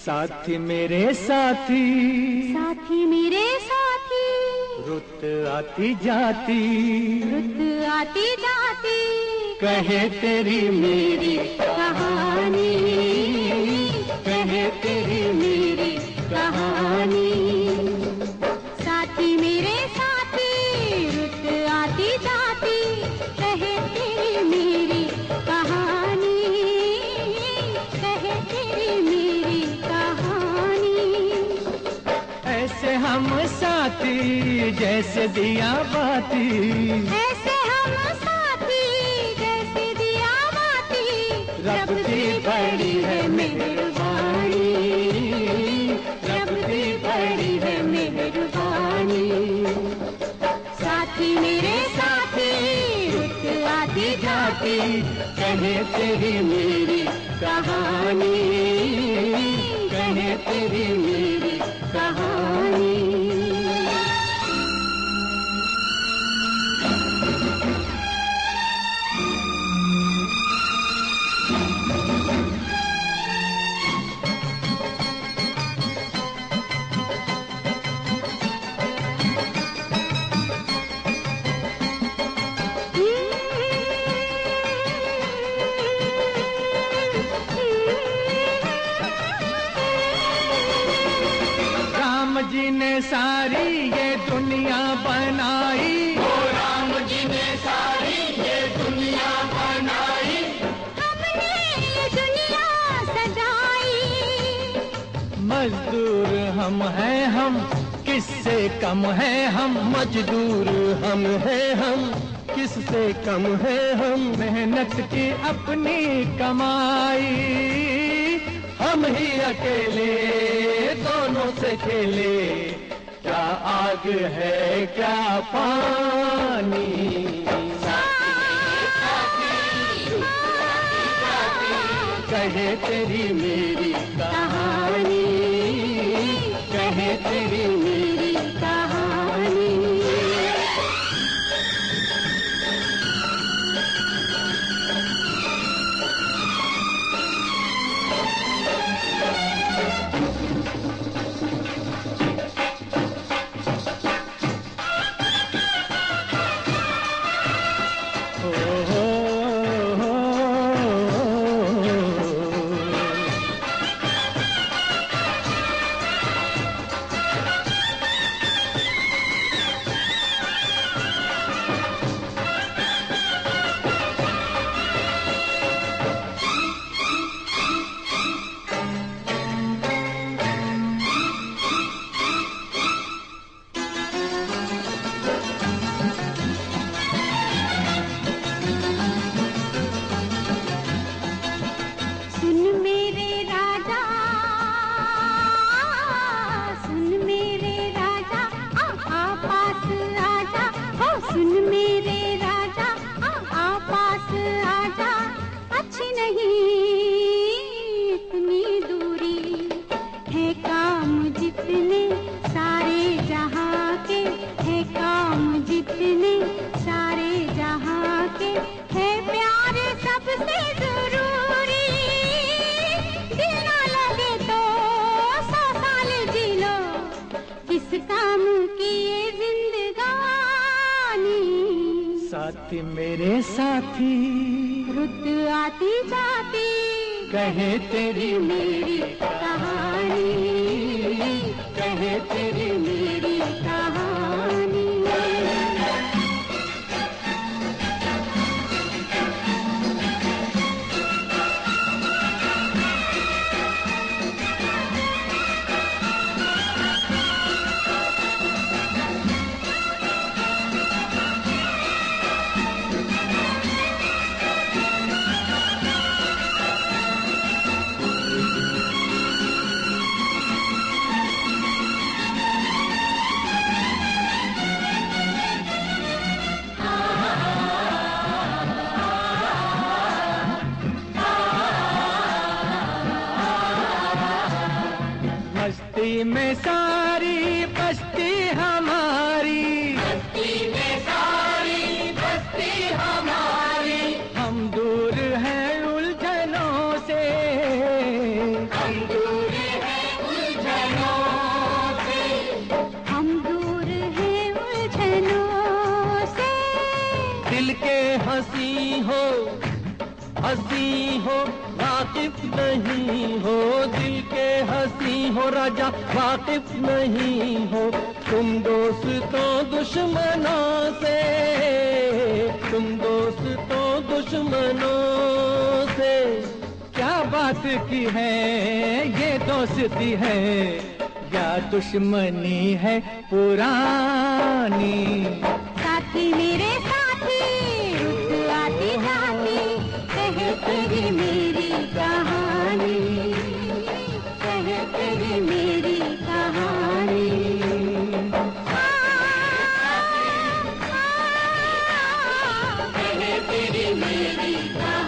साथी मेरे साथी, साथी मेरे साथी, रुत आती जाती, रुत आती जाती, कहे तेरी मेरी कहानी, कहे तेरी मेरी कहानी। साथी मेरे साथी, रुत आती जाती, कहे तेरी मेरी कहानी, कहे तेरी मेरी कहानी। ऐसे हम साथी जैसे दिया बाती, ऐसे हम साथी जैसे दिया बाती, रब की बड़ी है मेहरबानी, रब की बड़ी है मेहरबानी। साथी मेरे साथी, रुत आती जाती, कहे तेरी मेरी कहानी, कहे तेरी मेरी कहानी। जी ने सारी ये दुनिया बनाई, ओ राम जी ने सारी ये दुनिया बनाई, हमने ये दुनिया सजाई। मजदूर हम हैं हम, किससे कम है हम, मजदूर हम हैं हम, किससे कम है हम। मेहनत की अपनी कमाई, हम ही अकेले दोनों से खेले, क्या आग है क्या पानी। कहे तेरी मेरी कहानी, कहे तेरी मेरी कहानी। सुन मेरे राजा आ पास आजा, अच्छी नहीं इतनी दूरी, है काम जितने सारे जहां के, है काम जितने सारे जहां के, है प्यार सबसे जरूरी। दिल ना लगे तो 100 साल जी लो, किस काम की ये जिंदगानी। साथी मेरे साथी, रुत आती जाती, कहे तेरी मेरी कहानी, कहे तेरी मेरी कहानी। बस्ती में सारी बस्ती हमारी, बस्ती में सारी बस्ती हमारी, हम दूर हैं उलझनों से, हम दूर हैं दिल के हंसी हो वाकिफ नहीं हो, दिल के हंसी हो राजा वाकिफ नहीं हो। तुम दोस्तों दुश्मनों से, तुम दोस्तों दुश्मनों से क्या बात की है, ये दोस्ती है या दुश्मनी है पुरानी। साथी मेरे साथी, रुत आती जाती, कहे तेरी मेरी कहानी, कहे तेरी मेरी कहानी। कहे तेरी मेरी कहानी।